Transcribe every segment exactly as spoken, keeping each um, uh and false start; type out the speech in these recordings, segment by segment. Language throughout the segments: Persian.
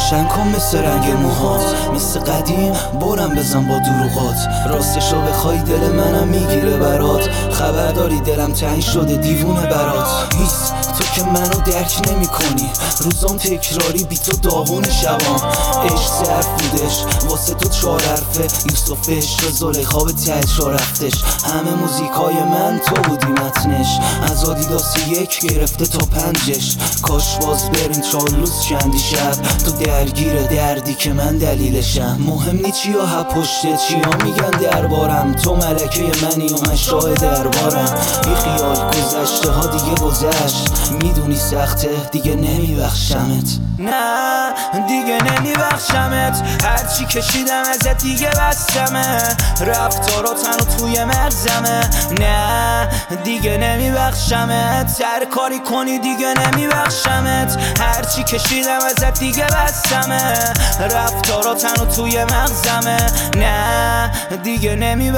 روشن کن مثل رنگ موهات، مثل قدیم برم بزن با دروغات. راستشو بخوای دل منم میگیره برات، خبرداری دلم تنگ شده دیوونه برات. هیس تو که منو درک نمی کنی، روزام تکراری بی تو داغون شبام. عشق سه حرف بودش واسه تو چهار حرفه، یوسفش و زلیخا به تجرا رفتش. همه موزیکای من تو بودی متنش، از آدیداس یک گرفته تا پنجش. کاش باز برین چارلوز چندی شب، تو درگیره دردی که من دلیلشم. مهم نی چیا ها پشته چیا میگن دربارم، تو ملکه منی و من شاه دربارم. بی خیال گذشته ها دیگه گذشت، میدونی سخته دیگه نمیبخشمت. نه دیگه نمیبخشمت، هرچی کشیدم ازت دیگه بستمه، رفتاراتن و توی مغزمه. نه دیگه نمیبخشمت، هر کاری کنی دیگه نمیبخشمت، هرچی کشیدم ازت دیگه بستمه، رفتاراتن و توی مغزمه. نه دیگه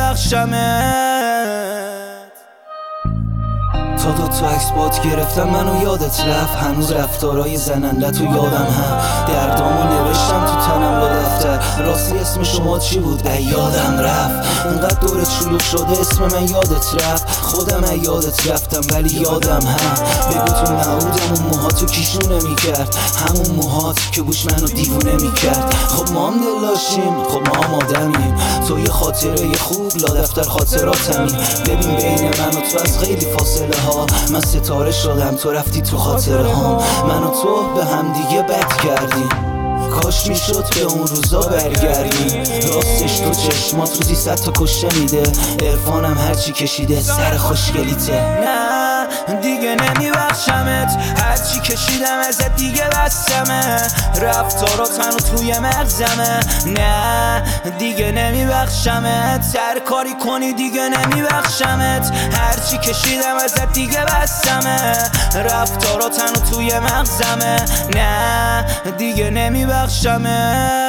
نمیبخشمت. تا دو تا عکس بات گرفتم منو یادت رفت، هنوز رفتارای زننده تو یادم هم. دردامو نوشتم تو تنم با دفتر، راستی اسم شما چی بود؟ ای یادم رفت. انقدر دورت شلوغ شده اسم من یادت رفت، خودم ای یادت رفتم ولی یادم هم. بگو تو نبودم اون موهاتو کیشونه میکرد، همون موهات که گوش منو دیوونه میکرد. خب ما هم دل داشتیم، خب ما هم آدمیم، تو یه خاطره خوب لا دفتر خاطراتمی. ببین بین من و تو از خیلی فاصله ها، من ستاره شدم تو رفتی تو خاطره ها. من و تو به هم دیگه بد کردیم، کاش میشد به اون روزا برگردیم. راستش تو چشمات روزی صد تا کشته میده، عرفانم هرچی کشیده سر خوشگلیته. نه دیگه نمیبخشمت، هرچی کشیدم ازت دیگه بستمه، رفتاراتن و توی مغزمه. نه دیگه نمیبخشمت، هر کاری کنی دیگه نمیبخشمت، هرچی کشیدم ازت دیگه بستمه، رفتاراتن و توی مغزمه. نه دیگه نمیبخشمت.